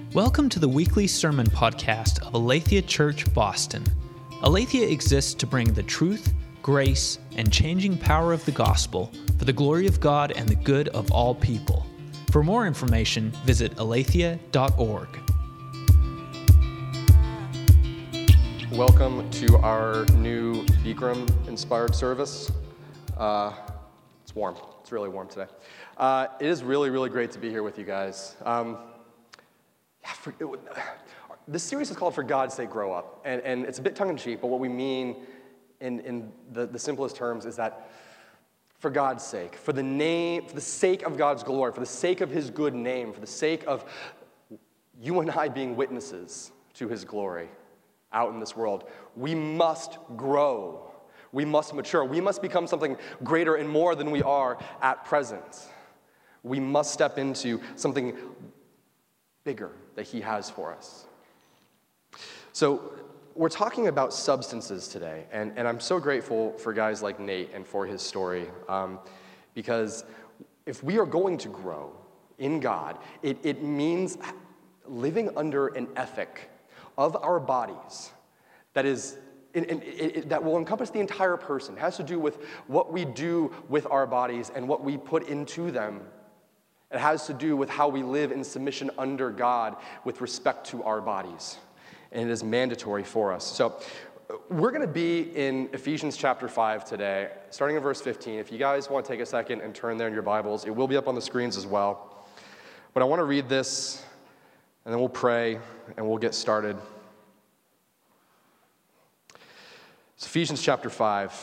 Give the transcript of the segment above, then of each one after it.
Welcome to the weekly sermon podcast of Aletheia Church, Boston. Aletheia exists to bring the truth, grace, and changing power of the gospel for the glory of God and the good of all people. For more information, visit aletheia.org. Welcome to our new Bikram-inspired service. It's warm. It's really warm today. It is really, really great to be here with you guys. This series is called For God's Sake, Grow Up. And it's a bit tongue-in-cheek, but what we mean in the simplest terms is that for God's sake, for the sake of God's glory, for the sake of His good name, for the sake of you and I being witnesses to His glory out in this world, we must grow. We must mature. We must become something greater and more than we are at present. We must step into something bigger that He has for us. So we're talking about substances today, and I'm so grateful for guys like Nate and for his story, because if we are going to grow in God, it means living under an ethic of our bodies that is that will encompass the entire person. It has to do with what we do with our bodies and what we put into them. It has to do with how we live in submission under God with respect to our bodies. And it is mandatory for us. So we're going to be in Ephesians chapter 5 today, starting in verse 15. If you guys want to take a second and turn there in your Bibles, it will be up on the screens as well. But I want to read this, and then we'll pray, and we'll get started. It's Ephesians chapter 5.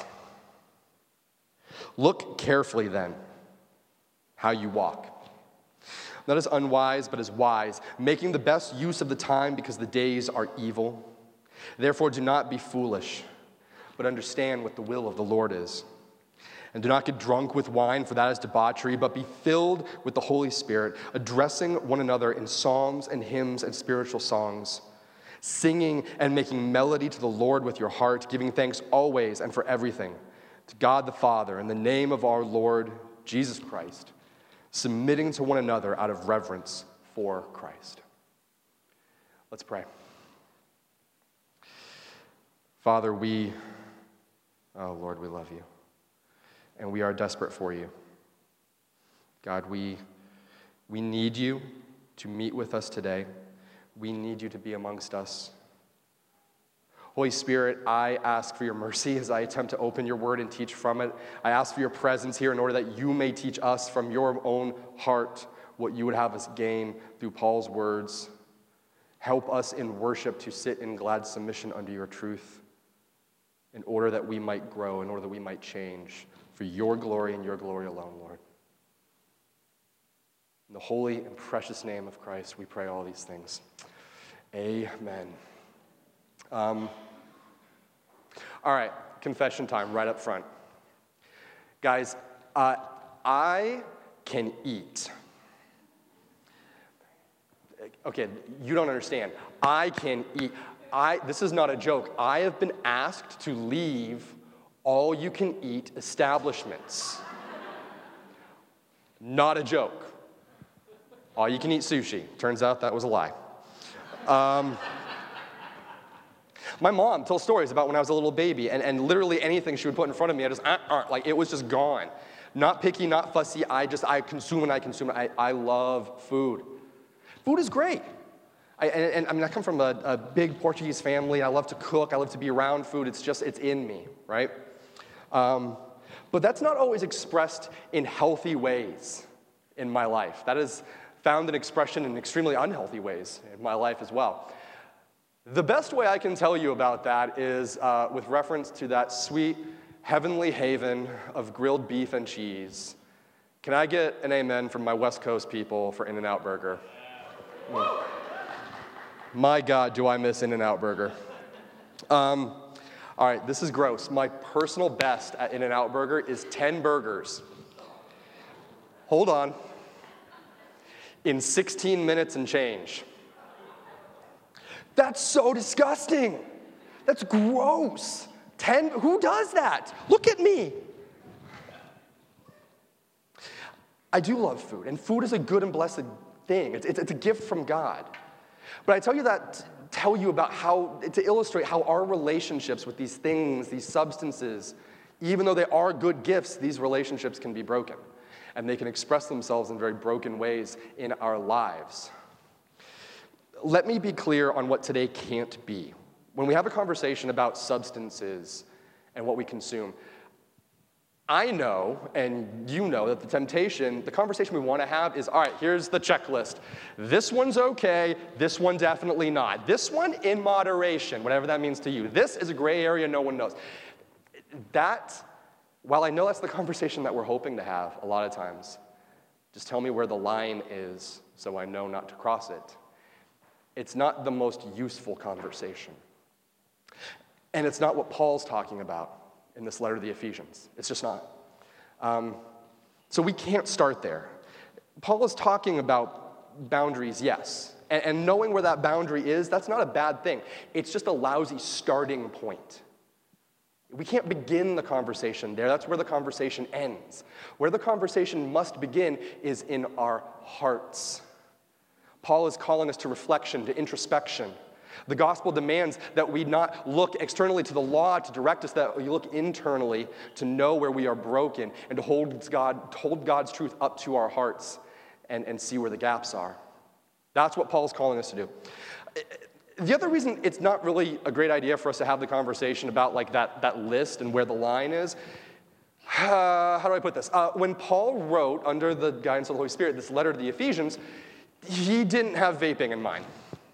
Look carefully then how you walk. Not as unwise, but as wise, making the best use of the time because the days are evil. Therefore, do not be foolish, but understand what the will of the Lord is. And do not get drunk with wine, for that is debauchery, but be filled with the Holy Spirit, addressing one another in psalms and hymns and spiritual songs, singing and making melody to the Lord with your heart, giving thanks always and for everything to God the Father in the name of our Lord Jesus Christ, submitting to one another out of reverence for Christ. Let's pray. Father, Lord, we love you. And we are desperate for you. God, we need you to meet with us today. We need you to be amongst us. Holy Spirit, I ask for your mercy as I attempt to open your word and teach from it. I ask for your presence here in order that you may teach us from your own heart what you would have us gain through Paul's words. Help us in worship to sit in glad submission under your truth in order that we might grow, in order that we might change for your glory and your glory alone, Lord. In the holy and precious name of Christ, we pray all these things. Amen. All right, confession time right up front. Guys, I can eat. Okay, you don't understand. I can eat. This is not a joke. I have been asked to leave all-you-can-eat establishments. Not a joke. All-you-can-eat sushi. Turns out that was a lie. My mom tells stories about when I was a little baby, and literally anything she would put in front of me, I just, like, it was just gone. Not picky, not fussy, I consume and I consume it. I love food. Food is great. I come from a big Portuguese family. I love to cook. I love to be around food. It's in me, right? But that's not always expressed in healthy ways in my life. That is found an expression in extremely unhealthy ways in my life as well. The best way I can tell you about that is with reference to that sweet heavenly haven of grilled beef and cheese. Can I get an amen from my West Coast people for In-N-Out Burger? My God, do I miss In-N-Out Burger. All right, this is gross. My personal best at In-N-Out Burger is 10 burgers. Hold on. In 16 minutes and change. That's so disgusting. That's gross. Who does that? Look at me. I do love food, and food is a good and blessed thing. It's a gift from God. But I tell you that to tell you about to illustrate how our relationships with these things, these substances, even though they are good gifts, these relationships can be broken. And they can express themselves in very broken ways in our lives. Let me be clear on what today can't be. When we have a conversation about substances and what we consume, I know, and you know, that the conversation we want to have is, all right, here's the checklist. This one's okay, this one definitely not. This one in moderation, whatever that means to you. This is a gray area no one knows. While I know that's the conversation that we're hoping to have a lot of times, just tell me where the line is so I know not to cross it. It's not the most useful conversation. And it's not what Paul's talking about in this letter to the Ephesians. It's just not. So we can't start there. Paul is talking about boundaries, yes. And knowing where that boundary is, that's not a bad thing. It's just a lousy starting point. We can't begin the conversation there. That's where the conversation ends. Where the conversation must begin is in our hearts. Paul is calling us to reflection, to introspection. The gospel demands that we not look externally to the law to direct us, that we look internally to know where we are broken and to hold God's truth up to our hearts and see where the gaps are. That's what Paul's calling us to do. The other reason it's not really a great idea for us to have the conversation about like that list and where the line is, how do I put this? When Paul wrote, under the guidance of the Holy Spirit, this letter to the Ephesians, he didn't have vaping in mind.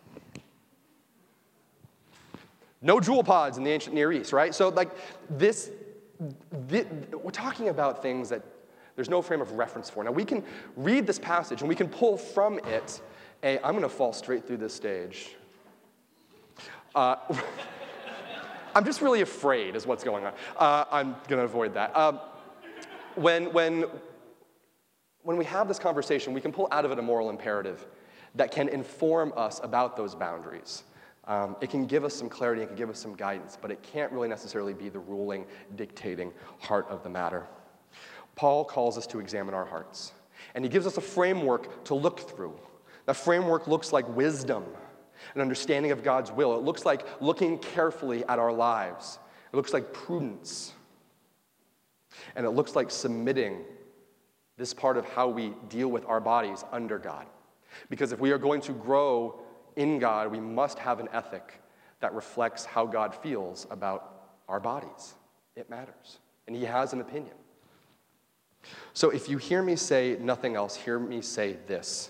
No Juul pods in the ancient Near East, right? So like this, we're talking about things that there's no frame of reference for. Now we can read this passage and we can pull from it I'm going to fall straight through this stage. I'm just really afraid is what's going on. I'm going to avoid that. When we have this conversation, we can pull out of it a moral imperative that can inform us about those boundaries. It can give us some clarity, it can give us some guidance, but it can't really necessarily be the ruling, dictating heart of the matter. Paul calls us to examine our hearts, and he gives us a framework to look through. That framework looks like wisdom, an understanding of God's will. It looks like looking carefully at our lives. It looks like prudence. And it looks like submitting this part of how we deal with our bodies under God. Because if we are going to grow in God, we must have an ethic that reflects how God feels about our bodies. It matters. And he has an opinion. So if you hear me say nothing else, hear me say this.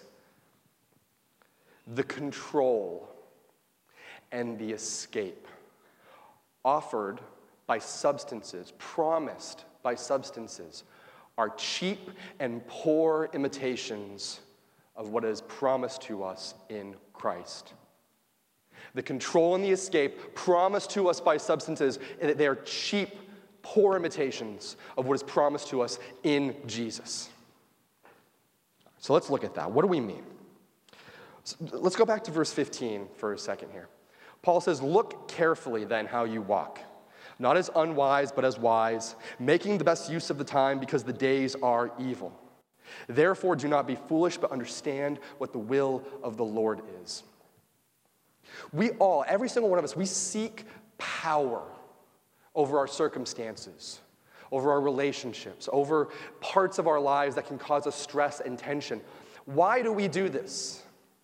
The control and the escape offered by substances, promised by substances, are cheap and poor imitations of what is promised to us in Christ. The control and the escape promised to us by substances, they are cheap, poor imitations of what is promised to us in Jesus. So let's look at that. What do we mean? So let's go back to verse 15 for a second here. Paul says, "Look carefully then how you walk, not as unwise but as wise, making the best use of the time because the days are evil. Therefore do not be foolish but understand what the will of the Lord is." We all, every single one of us, we seek power over our circumstances, over our relationships, over parts of our lives that can cause us stress and tension. Why do we do this?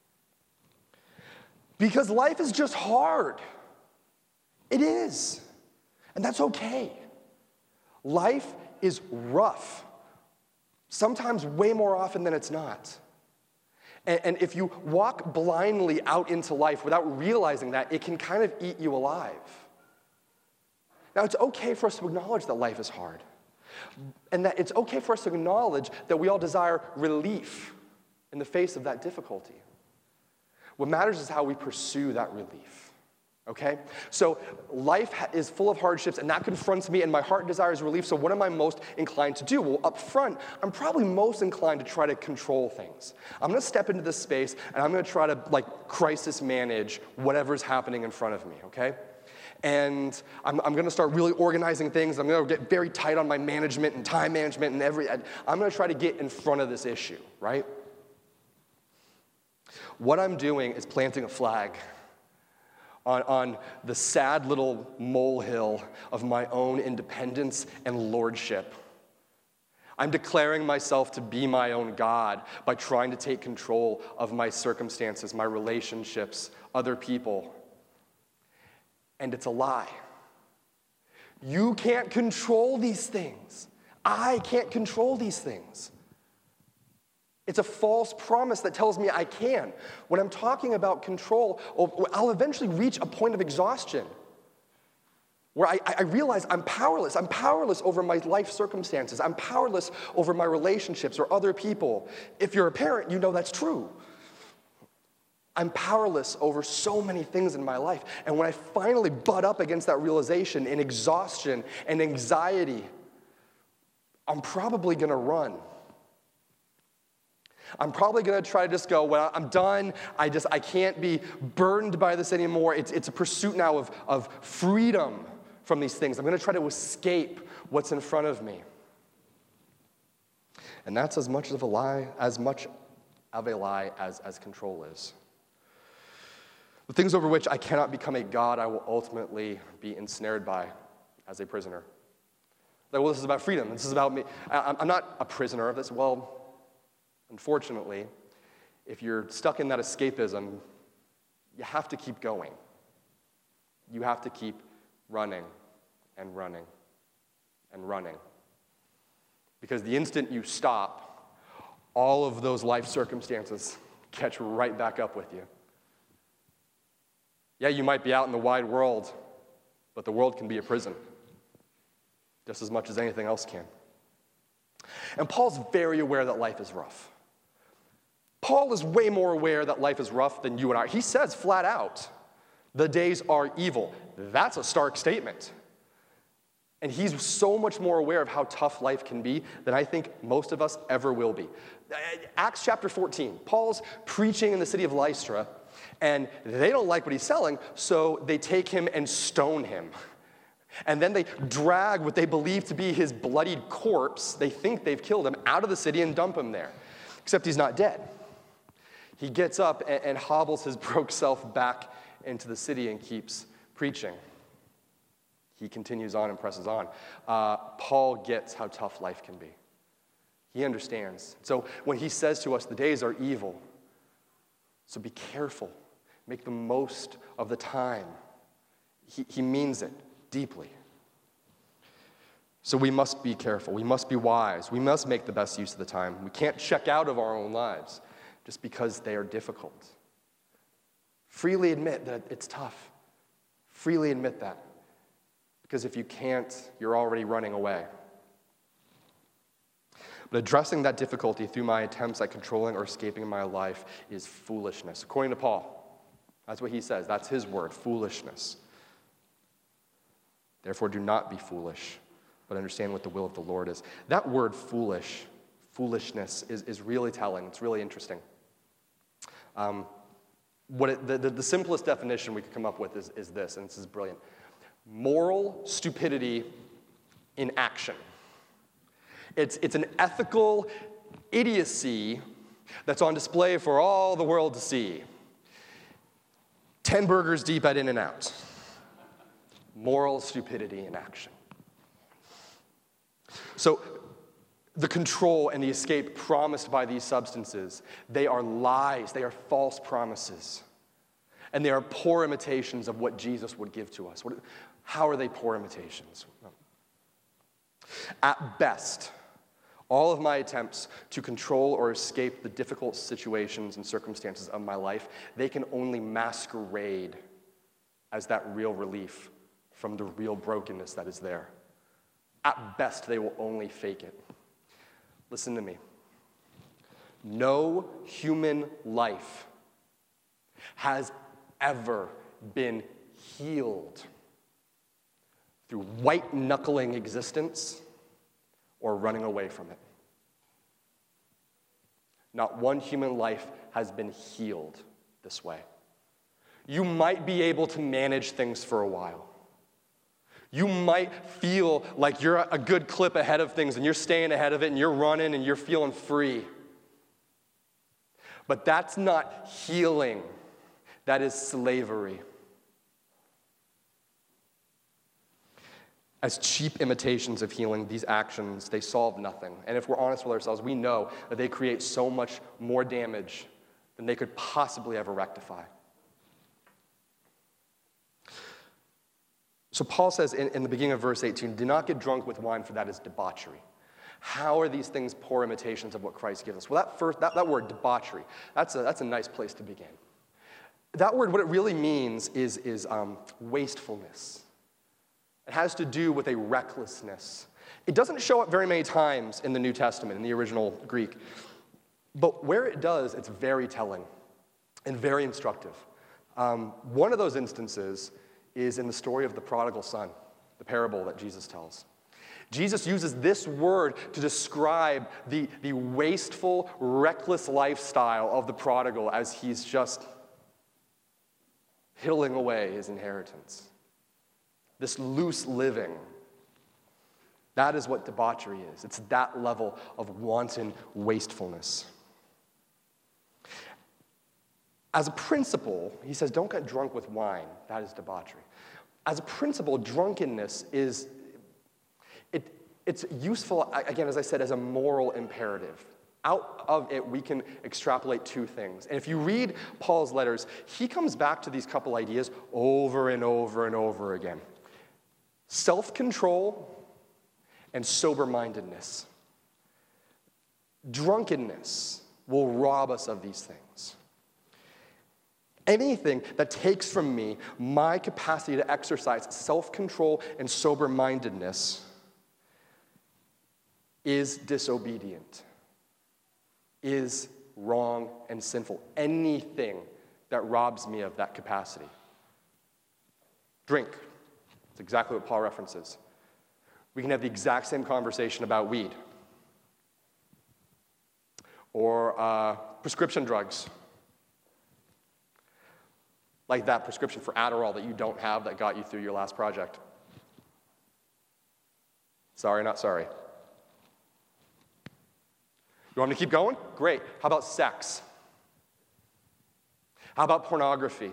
Because life is just hard. It is. And that's okay. Life is rough. Sometimes way more often than it's not. And if you walk blindly out into life without realizing that, it can kind of eat you alive. Now, it's okay for us to acknowledge that life is hard. And that it's okay for us to acknowledge that we all desire relief in the face of that difficulty. What matters is how we pursue that relief, okay? So life is full of hardships, and that confronts me, and my heart desires relief, so what am I most inclined to do? Well, up front, I'm probably most inclined to try to control things. I'm going to step into this space, and I'm going to try to, crisis manage whatever's happening in front of me, okay? And I'm going to start really organizing things. I'm going to get very tight on my management and time management and I'm going to try to get in front of this issue, right? What I'm doing is planting a flag on the sad little molehill of my own independence and lordship. I'm declaring myself to be my own God by trying to take control of my circumstances, my relationships, other people. And it's a lie. You can't control these things. I can't control these things. It's a false promise that tells me I can. When I'm talking about control, I'll eventually reach a point of exhaustion where I realize I'm powerless. I'm powerless over my life circumstances. I'm powerless over my relationships or other people. If you're a parent, you know that's true. I'm powerless over so many things in my life. And when I finally butt up against that realization in exhaustion and anxiety, I'm probably going to run. I'm probably going to try to just go, well, I'm done. I can't be burdened by this anymore. It's a pursuit now of freedom from these things. I'm going to try to escape what's in front of me. And that's as much of a lie as control is. The things over which I cannot become a God, I will ultimately be ensnared by as a prisoner. Like, well, this is about freedom. This is about me. I'm not a prisoner of this. Well, unfortunately, if you're stuck in that escapism, you have to keep going. You have to keep running and running and running. Because the instant you stop, all of those life circumstances catch right back up with you. Yeah, you might be out in the wide world, but the world can be a prison just as much as anything else can. And Paul's very aware that life is rough. Paul is way more aware that life is rough than you and I. He says flat out, the days are evil. That's a stark statement. And he's so much more aware of how tough life can be than I think most of us ever will be. Acts chapter 14, Paul's preaching in the city of Lystra, and they don't like what he's selling, so they take him and stone him. And then they drag what they believe to be his bloodied corpse, they think they've killed him, out of the city and dump him there. Except he's not dead. He gets up and hobbles his broke self back into the city and keeps preaching. He continues on and presses on. Paul gets how tough life can be. He understands. So when he says to us, the days are evil, so be careful. Make the most of the time. He means it deeply. So we must be careful. We must be wise. We must make the best use of the time. We can't check out of our own lives just because they are difficult. Freely admit that it's tough. Freely admit that. Because if you can't, you're already running away. But addressing that difficulty through my attempts at controlling or escaping my life is foolishness. According to Paul, that's what he says. That's his word, foolishness. Therefore, do not be foolish, but understand what the will of the Lord is. That word foolishness, is really telling. It's really interesting. The simplest definition we could come up with is this, and this is brilliant. Moral stupidity in action. It's an ethical idiocy that's on display for all the world to see. 10 burgers deep at In-N-Out. Moral stupidity in action. So the control and the escape promised by these substances, they are lies, they are false promises. And they are poor imitations of what Jesus would give to us. How are they poor imitations? At best, all of my attempts to control or escape the difficult situations and circumstances of my life, they can only masquerade as that real relief from the real brokenness that is there. At best, they will only fake it. Listen to me. No human life has ever been healed through white-knuckling existence or running away from it. Not one human life has been healed this way. You might be able to manage things for a while. You might feel like you're a good clip ahead of things and you're staying ahead of it and you're running and you're feeling free. But that's not healing. That is slavery. As cheap imitations of healing, these actions, they solve nothing. And if we're honest with ourselves, we know that they create so much more damage than they could possibly ever rectify. So Paul says in the beginning of verse 18, do not get drunk with wine, for that is debauchery. How are these things poor imitations of what Christ gives us? Well, that word, debauchery, that's a nice place to begin. That word, what it really means is wastefulness. It has to do with a recklessness. It doesn't show up very many times in the New Testament, in the original Greek. But where it does, it's very telling and very instructive. One of those instances is in the story of the prodigal son, the parable that Jesus tells. Jesus uses this word to describe the wasteful, reckless lifestyle of the prodigal as he's just hiddling away his inheritance. This loose living. That is what debauchery is. It's that level of wanton wastefulness. As a principle, he says, don't get drunk with wine. That is debauchery. As a principle, drunkenness is, it's useful, again, as I said, as a moral imperative. Out of it, we can extrapolate two things. And if you read Paul's letters, he comes back to these couple ideas over and over and over again. Self-control and sober-mindedness. Drunkenness will rob us of these things. Anything that takes from me my capacity to exercise self-control and sober-mindedness is disobedient, is wrong and sinful. Anything that robs me of that capacity. Drink. That's exactly what Paul references. We can have the exact same conversation about weed. Or prescription drugs. Like that prescription for Adderall that you don't have that got you through your last project. Sorry, not sorry. You want me to keep going? Great. How about sex? How about pornography?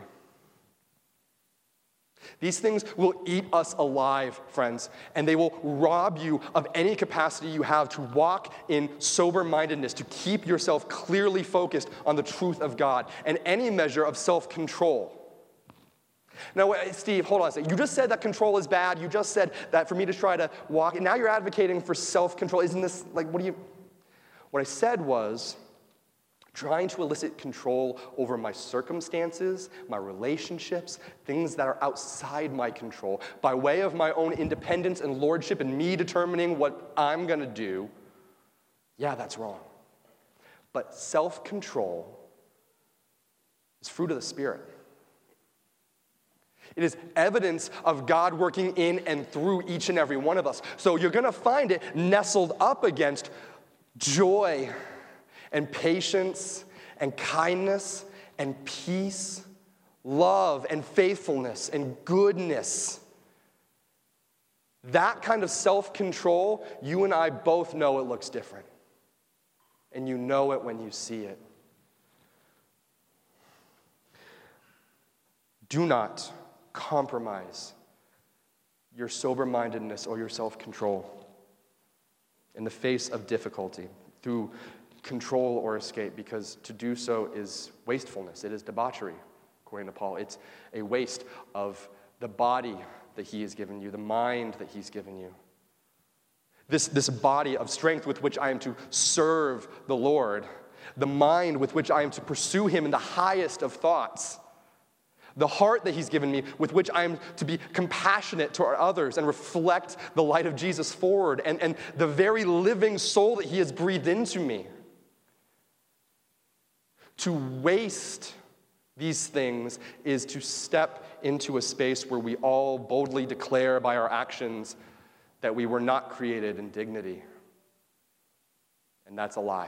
These things will eat us alive, friends, and they will rob you of any capacity you have to walk in sober-mindedness, to keep yourself clearly focused on the truth of God, and any measure of self-control. Now, Steve, hold on a second. You just said that control is bad. You just said that for me to try to walk, and now you're advocating for self-control. Isn't this, What I said was, trying to elicit control over my circumstances, my relationships, things that are outside my control, by way of my own independence and lordship and me determining what I'm going to do, yeah, that's wrong. But self-control is fruit of the Spirit. It is evidence of God working in and through each and every one of us. So you're going to find it nestled up against joy and patience and kindness and peace, love and faithfulness and goodness. That kind of self-control, you and I both know it looks different. And you know it when you see it. Do not compromise your sober-mindedness or your self-control in the face of difficulty through control or escape, because to do so is wastefulness. It is debauchery, according to Paul. It's a waste of the body that he has given you, the mind that he's given you. This body of strength with which I am to serve the Lord, the mind with which I am to pursue him in the highest of thoughts, the heart that he's given me with which I am to be compassionate toward others and reflect the light of Jesus forward, and the very living soul that he has breathed into me. To waste these things is to step into a space where we all boldly declare by our actions that we were not created in dignity. And that's a lie.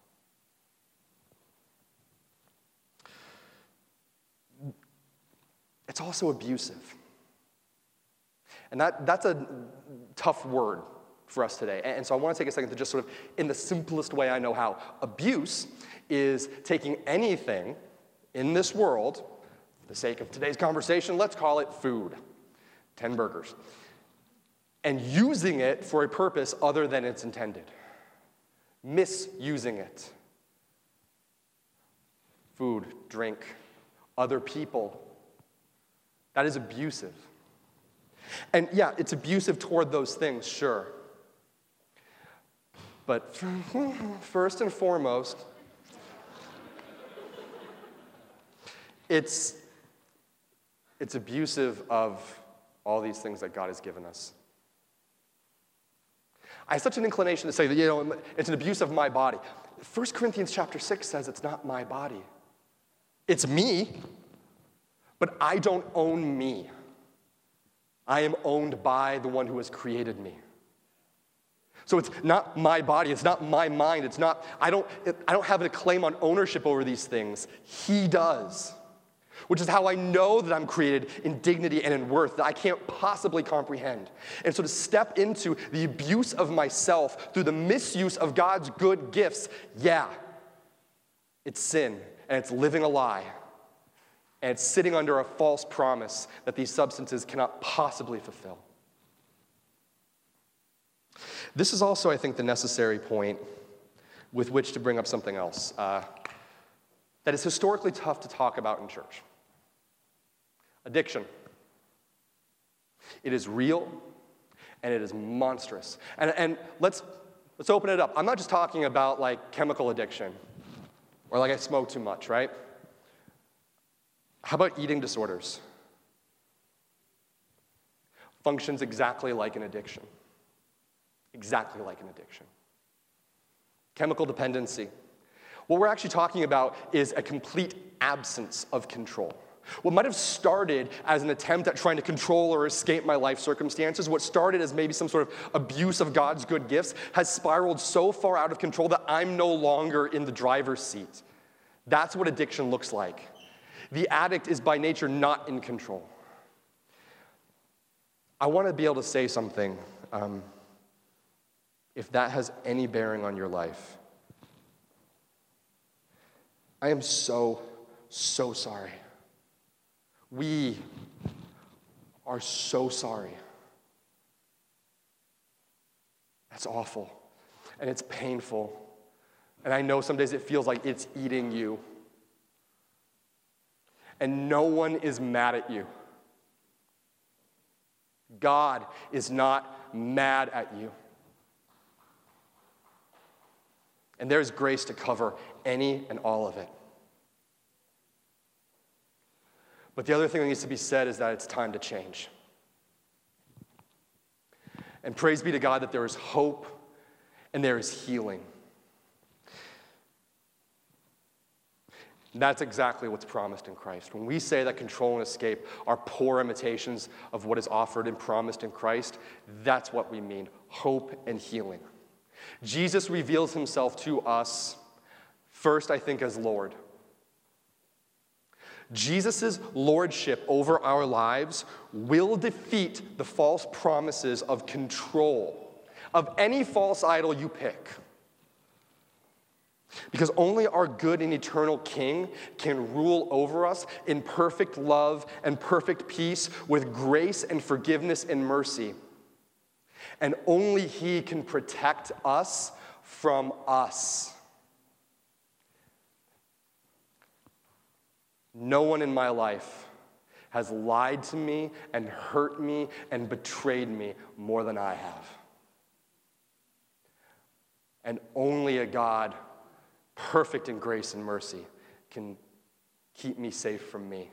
It's also abusive. And that's a tough word for us today. And so I want to take a second to just sort of, in the simplest way I know how, abuse is taking anything in this world, for the sake of today's conversation, let's call it food, 10 burgers, and using it for a purpose other than it's intended. Misusing it. Food, drink, other people. That is abusive. And yeah, it's abusive toward those things, sure. But first and foremost, it's abusive of all these things that God has given us. I have such an inclination to say that, it's an abuse of my body. 1 Corinthians chapter 6 says it's not my body. It's me, but I don't own me. I am owned by the one who has created me. So it's not my body, it's not my mind, I don't have a claim on ownership over these things. He does. Which is how I know that I'm created in dignity and in worth that I can't possibly comprehend. And so to step into the abuse of myself through the misuse of God's good gifts, it's sin, and it's living a lie, and it's sitting under a false promise that these substances cannot possibly fulfill. This is also, I think, the necessary point with which to bring up something else that is historically tough to talk about in church. Addiction. It is real, and it is monstrous. And let's open it up. I'm not just talking about like chemical addiction, or like I smoke too much, right? How about eating disorders? Functions exactly like an addiction. Exactly like an addiction. Chemical dependency. What we're actually talking about is a complete absence of control. What might have started as an attempt at trying to control or escape my life circumstances, what started as maybe some sort of abuse of God's good gifts, has spiraled so far out of control that I'm no longer in the driver's seat. That's what addiction looks like. The addict is by nature not in control. I want to be able to say something, if that has any bearing on your life. I am so sorry. We are so sorry. That's awful, and it's painful, and I know some days it feels like it's eating you, and no one is mad at you. God is not mad at you. And there's grace to cover any and all of it. But the other thing that needs to be said is that it's time to change. And praise be to God that there is hope and there is healing. And that's exactly what's promised in Christ. When we say that control and escape are poor imitations of what is offered and promised in Christ, that's what we mean, hope and healing. Jesus reveals himself to us first, I think, as Lord. Jesus' lordship over our lives will defeat the false promises of control of any false idol you pick. Because only our good and eternal King can rule over us in perfect love and perfect peace with grace and forgiveness and mercy. And only he can protect us from us. No one in my life has lied to me and hurt me and betrayed me more than I have. And only a God perfect in grace and mercy can keep me safe from me.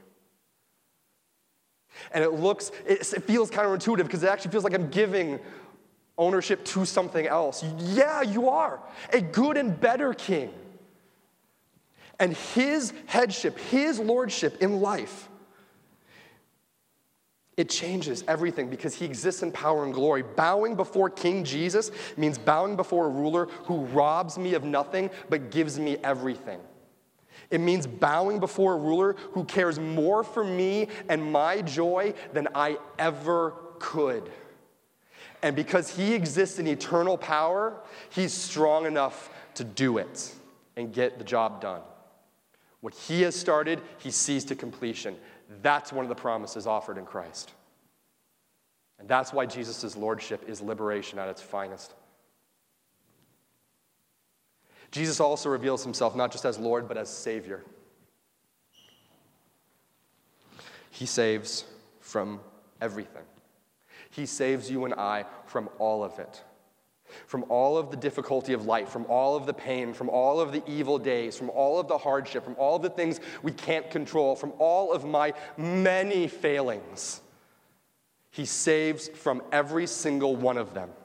And it feels counterintuitive because it actually feels like I'm giving ownership to something else. Yeah, you are a good and better king. And his headship, his lordship in life, it changes everything because he exists in power and glory. Bowing before King Jesus means bowing before a ruler who robs me of nothing but gives me everything. It means bowing before a ruler who cares more for me and my joy than I ever could. And because he exists in eternal power, he's strong enough to do it and get the job done. What he has started, he sees to completion. That's one of the promises offered in Christ. And that's why Jesus' lordship is liberation at its finest. Jesus also reveals himself not just as Lord, but as Savior. He saves from everything. He saves you and I from all of it. From all of the difficulty of life, from all of the pain, from all of the evil days, from all of the hardship, from all of the things we can't control, from all of my many failings. He saves from every single one of them.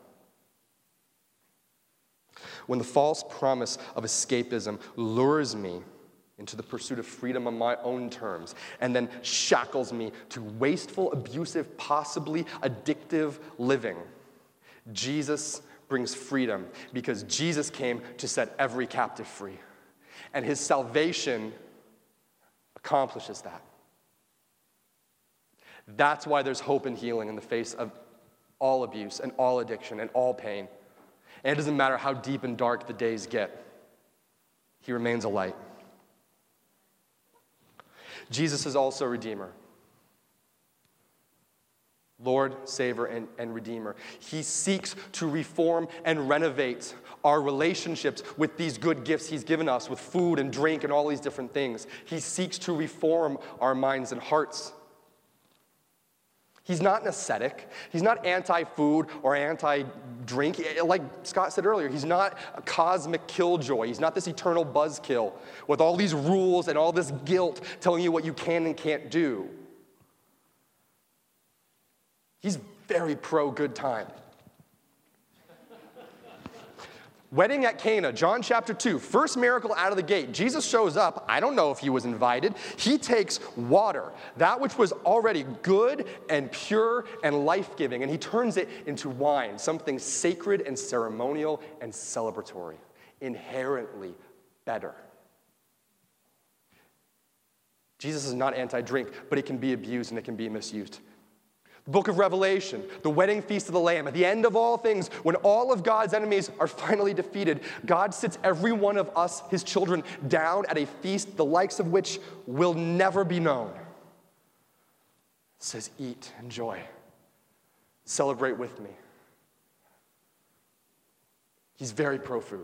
When the false promise of escapism lures me into the pursuit of freedom on my own terms, and then shackles me to wasteful, abusive, possibly addictive living, Jesus brings freedom because Jesus came to set every captive free. And his salvation accomplishes that. That's why there's hope and healing in the face of all abuse and all addiction and all pain. And it doesn't matter how deep and dark the days get. He remains a light. Jesus is also Redeemer. Lord, Savior, and Redeemer. He seeks to reform and renovate our relationships with these good gifts he's given us, with food and drink and all these different things. He seeks to reform our minds and hearts. He's not an ascetic. He's not anti-food or anti-drink. Like Scott said earlier, he's not a cosmic killjoy. He's not this eternal buzzkill with all these rules and all this guilt telling you what you can and can't do. He's very pro-good time. Wedding at Cana, John chapter 2, first miracle out of the gate. Jesus shows up. I don't know if he was invited. He takes water, that which was already good and pure and life-giving, and he turns it into wine, something sacred and ceremonial and celebratory, inherently better. Jesus is not anti-drink, but it can be abused and it can be misused. The book of Revelation, the wedding feast of the Lamb. At the end of all things, when all of God's enemies are finally defeated, God sits every one of us, his children, down at a feast the likes of which will never be known. It says, eat, enjoy, celebrate with me. He's very pro-food.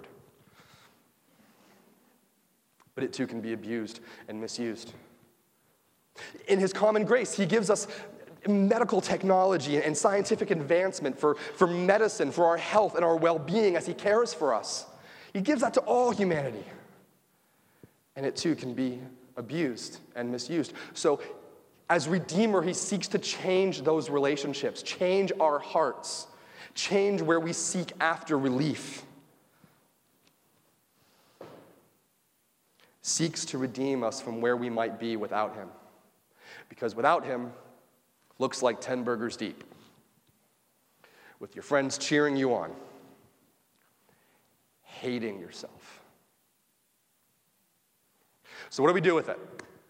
But it too can be abused and misused. In his common grace, he gives us medical technology and scientific advancement for medicine, for our health and our well-being as he cares for us. He gives that to all humanity. And it too can be abused and misused. So as Redeemer, he seeks to change those relationships, change our hearts, change where we seek after relief. Seeks to redeem us from where we might be without him. Because without him, looks like 10 burgers deep, with your friends cheering you on, hating yourself. So what do we do with it?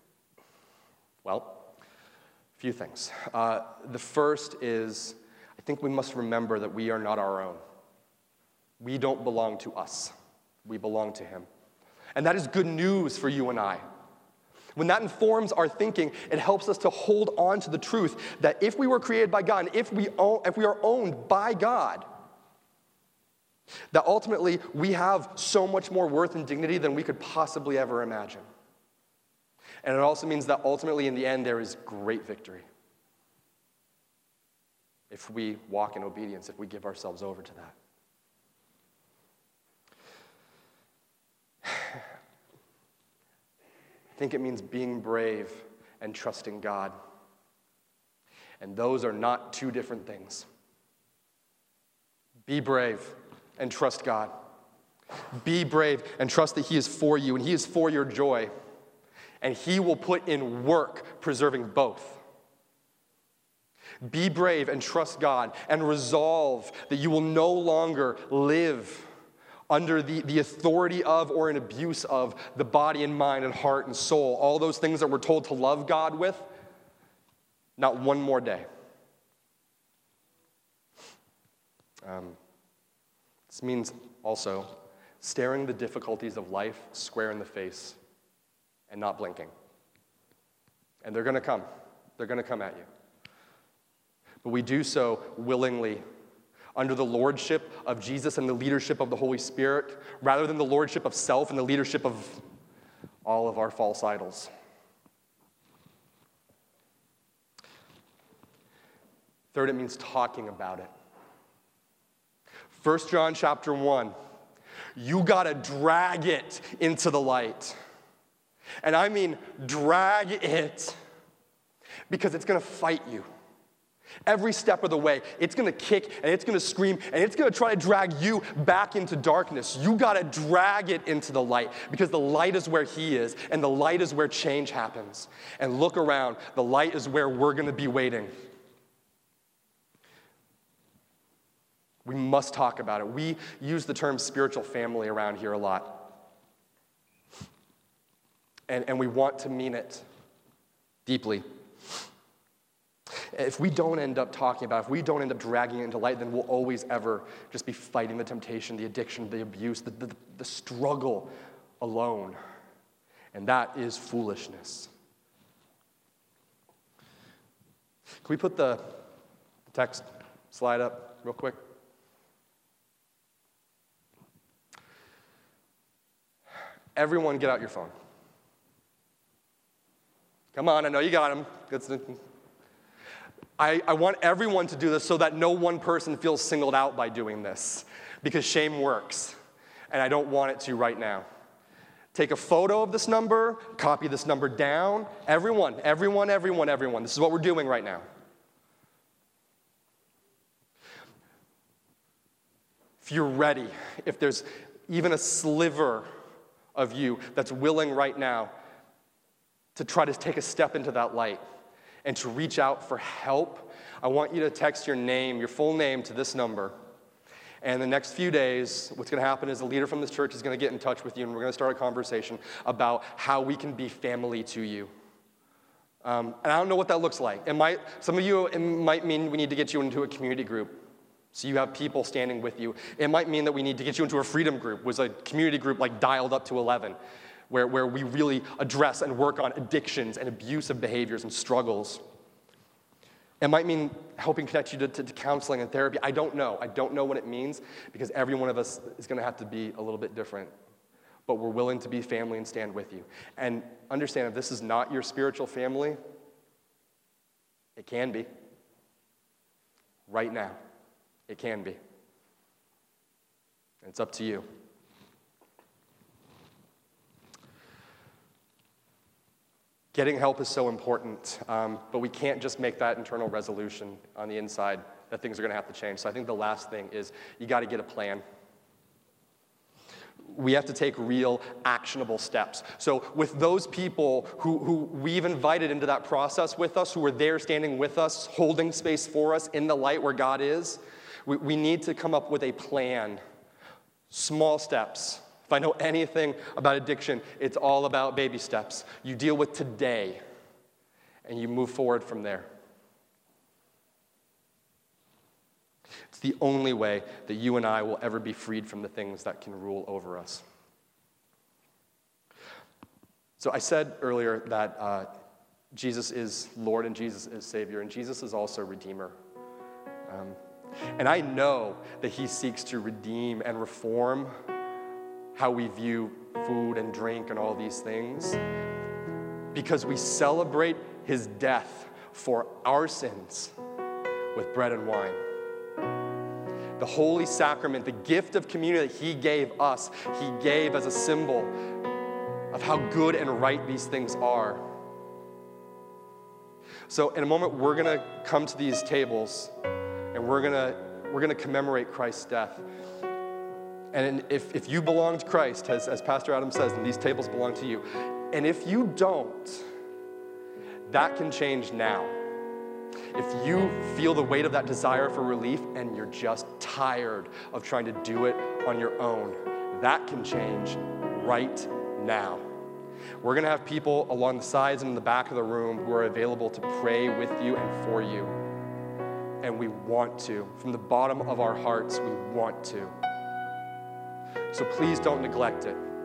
Well, a few things. The first is, I think we must remember that we are not our own. We don't belong to us. We belong to him. And that is good news for you and I. When that informs our thinking, it helps us to hold on to the truth that if we were created by God, and if we are owned by God, that ultimately we have so much more worth and dignity than we could possibly ever imagine. And it also means that ultimately in the end there is great victory. If we walk in obedience, if we give ourselves over to that. I think it means being brave and trusting God. And those are not two different things. Be brave and trust God. Be brave and trust that he is for you and he is for your joy. And he will put in work preserving both. Be brave and trust God and resolve that you will no longer live under the authority of or in abuse of the body and mind and heart and soul, all those things that we're told to love God with, not one more day. This means also staring the difficulties of life square in the face and not blinking. And they're going to come. They're going to come at you. But we do so willingly, under the lordship of Jesus and the leadership of the Holy Spirit, rather than the lordship of self and the leadership of all of our false idols. Third, it means talking about it. 1 John chapter 1, you got to drag it into the light. And I mean drag it, because it's going to fight you. Every step of the way, it's going to kick and it's going to scream and it's going to try to drag you back into darkness. You got to drag it into the light, because the light is where he is, and the light is where change happens. And look around, the light is where we're going to be waiting. We must talk about it. We use the term spiritual family around here a lot. And we want to mean it deeply. If we don't end up talking about it, if we don't end up dragging it into light, then we'll always ever just be fighting the temptation, the addiction, the abuse, the struggle alone. And that is foolishness. Can we put the text slide up real quick? Everyone get out your phone. Come on, I know you got them. I want everyone to do this so that no one person feels singled out by doing this, because shame works, and I don't want it to right now. Take a photo of this number, copy this number down. Everyone. This is what we're doing right now. If you're ready, if there's even a sliver of you that's willing right now to try to take a step into that light and to reach out for help, I want you to text your name, your full name, to this number. And the next few days, what's going to happen is a leader from this church is going to get in touch with you, and we're going to start a conversation about how we can be family to you. And I don't know what that looks like. Some of you, it might mean we need to get you into a community group, so you have people standing with you. It might mean that we need to get you into a freedom group, was a community group like dialed up to 11, where we really address and work on addictions and abusive behaviors and struggles. It might mean helping connect you to counseling and therapy. I don't know. I don't know what it means, because every one of us is going to have to be a little bit different. But we're willing to be family and stand with you. And understand, if this is not your spiritual family, it can be. Right now. It can be. And it's up to you. Getting help is so important, but we can't just make that internal resolution on the inside that things are going to have to change. So I think the last thing is you got to get a plan. We have to take real, actionable steps. So with those people who we've invited into that process with us, who are there standing with us, holding space for us in the light where God is, we need to come up with a plan. Small steps. If I know anything about addiction, it's all about baby steps. You deal with today, and you move forward from there. It's the only way that you and I will ever be freed from the things that can rule over us. So I said earlier that Jesus is Lord and Jesus is Savior, and Jesus is also Redeemer. And I know that he seeks to redeem and reform how we view food and drink and all these things, because we celebrate his death for our sins with bread and wine. The holy sacrament, the gift of communion that he gave us, he gave as a symbol of how good and right these things are. So in a moment, we're going to come to these tables, and we're going to commemorate Christ's death. And if you belong to Christ, as Pastor Adam says, then these tables belong to you. And if you don't, that can change now. If you feel the weight of that desire for relief and you're just tired of trying to do it on your own, that can change right now. We're going to have people along the sides and in the back of the room who are available to pray with you and for you. and we want to. From the bottom of our hearts, we want to. So please don't neglect it.